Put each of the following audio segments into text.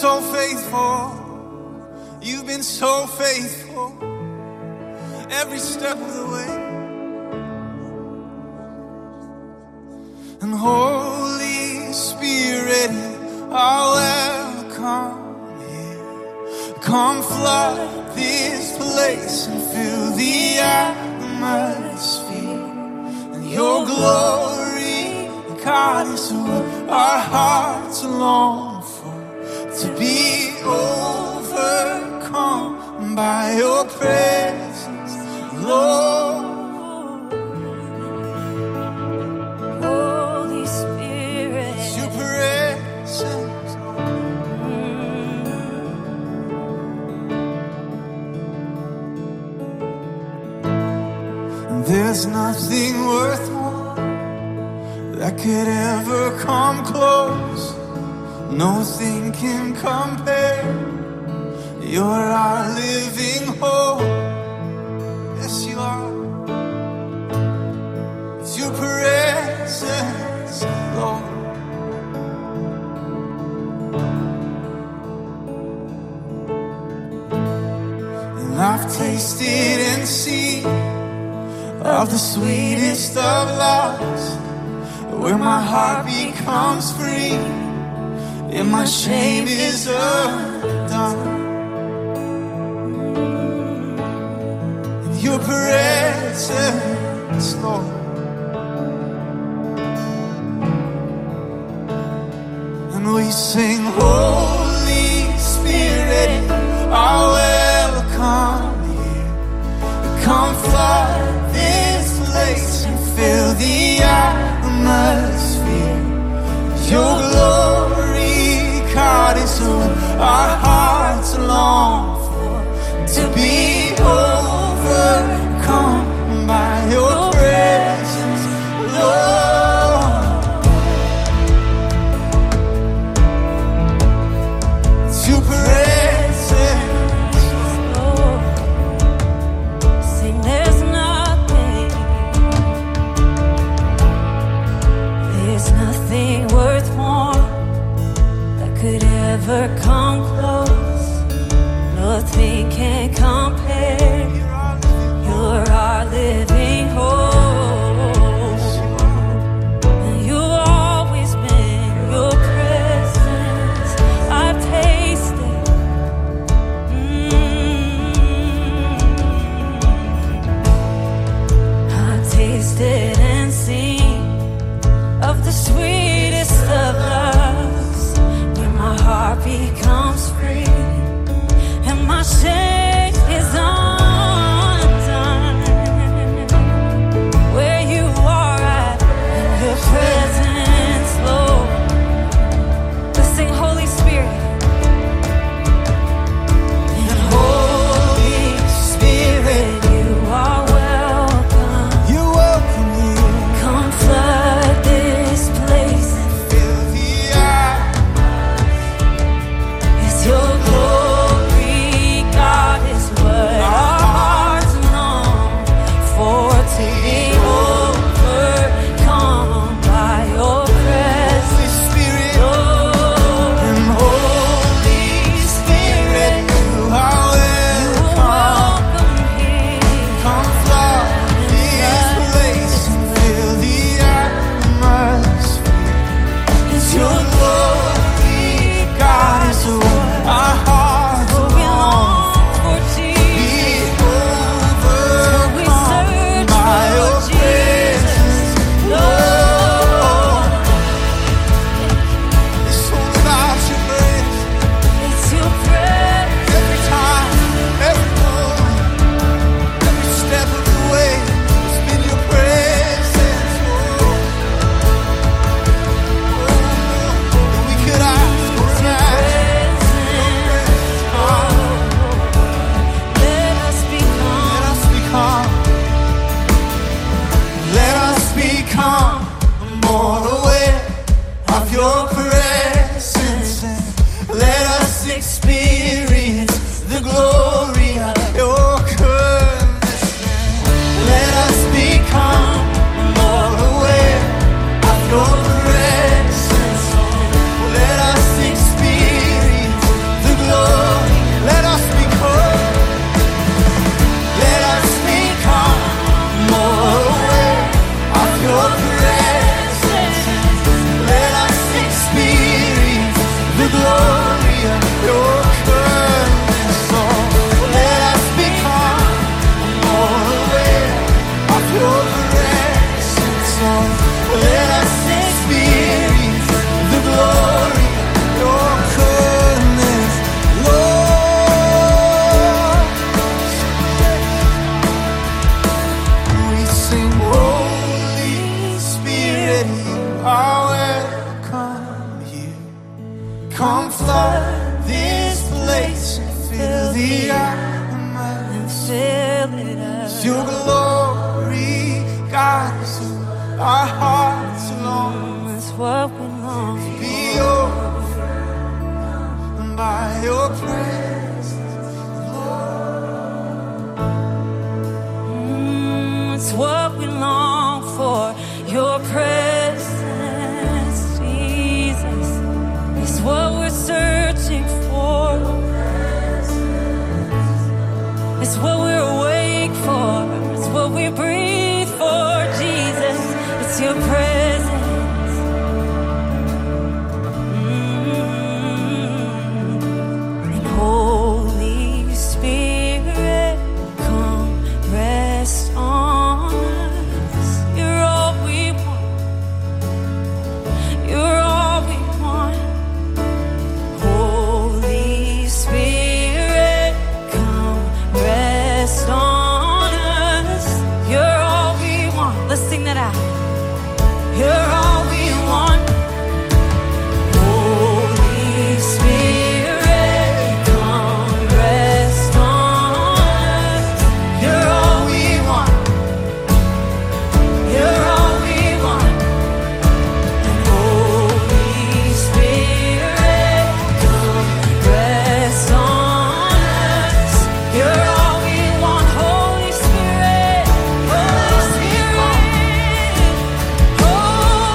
so faithful. You've been so faithful every step of the way. And Holy Spirit, are welcome here. Come flood this place and fill the atmosphere. And your glory, God, is what our hearts long for. To be overcome by your presence, Lord. Holy Spirit, It's your presence, and there's nothing worth more that could ever come close. Nothing can compare. You're our living hope. Yes, you are. It's your presence, Lord. And I've tasted and seen of the sweetest of loves, where my heart becomes free and my shame is undone. In your presence, Lord. And we sing, Holy Spirit, are welcome here. Come flood this place and fill the atmosphere. Your glory, God, is what our hearts long for. To be overcome by your presence, Lord. It's your presence, Lord. Sing, there's nothing worth more that could ever come close. Nothing can compare. You're our living hope. And you've always been your presence. I've tasted. I've tasted and seen of the sweetest of loves, where my heart becomes free and my shame is undone. Where you are at, in your presence, Lord. Let's sing, Holy Spirit. And Holy Spirit, you are welcome. you're welcome here. Come flood this place. presence, oh, let us experience the glory of your goodness, Lord. We sing, Holy Spirit, you are welcome here. Come flood this place and fill the atmosphere. Your glory, God, is our hearts long. It's what we long to be overcome by your presence, Lord. It's what we long for. Your presence, Jesus, is what we're searching for. It's what we're awake for. It's what we breathe for, Jesus. It's your presence. And Holy Spirit, come rest on us. You're all we want. You're all we want. Holy Spirit, come rest on us. You're all we want. Let's sing that out. You're all we want. Holy Spirit, come rest on us. You're all we want. You're all we want. And Holy Spirit, come rest on us. You're all we want. Holy Spirit, Holy Spirit, Holy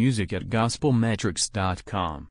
music at gospelmetrics.com.